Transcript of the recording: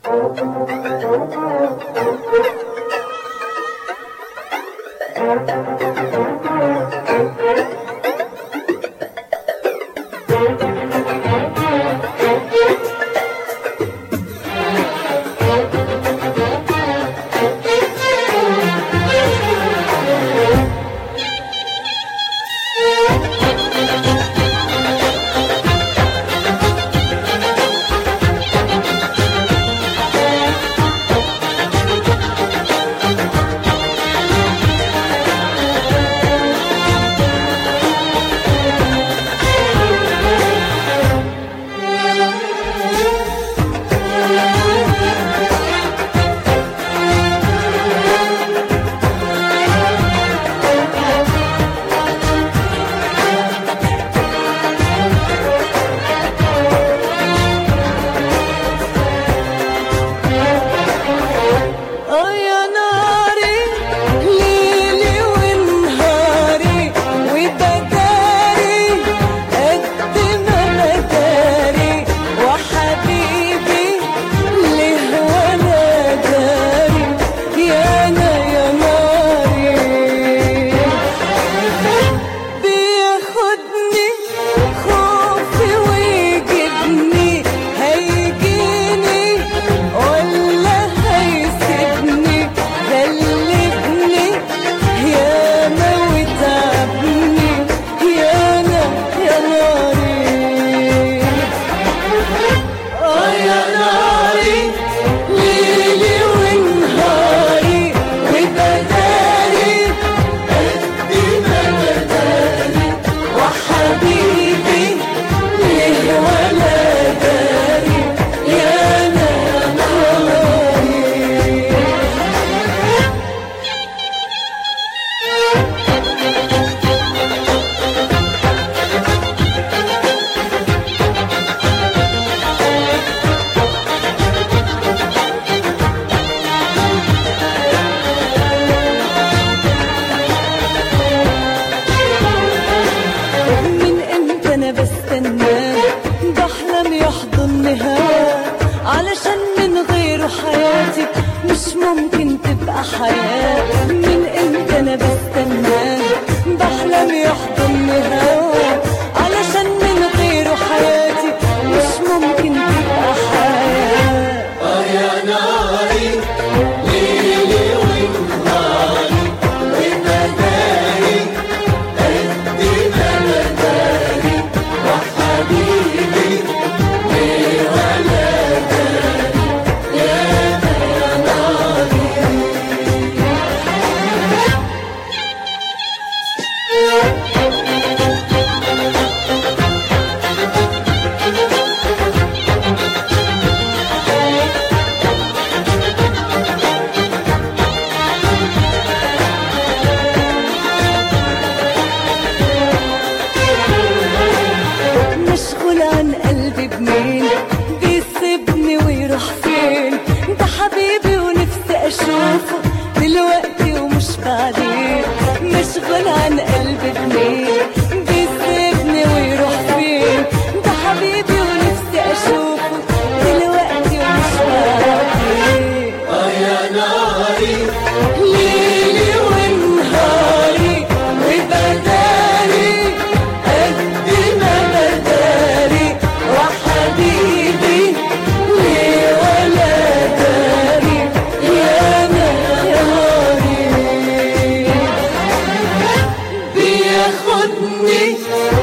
بحلم يحضني هوا علشان من غيره حياتي مش ممكن تبقى حياة. من امتى انا بستناه بحلم يحضني هوا علشان من غيره حياتي مش ممكن تبقى حياة. يا ناري ليلي ونهاري وبداري قد ما بداري وحبيبي ليه ولا داري يا ناري. مشغول عن قلبي بمين بيسيبني ويروح فين، ده حبيبي ونفسي اشوفه دلوقتي ومش بعدين. مشغول عن قلبي بمين بيسيبني ويروح فين، ده حبيبي ونفسي اشوفه دلوقتي ومش بعدين. يا ناري ليلي ونهاري وبداري قد ما بداري وحبيبي ليه ولا داري يا ناري. بياخدني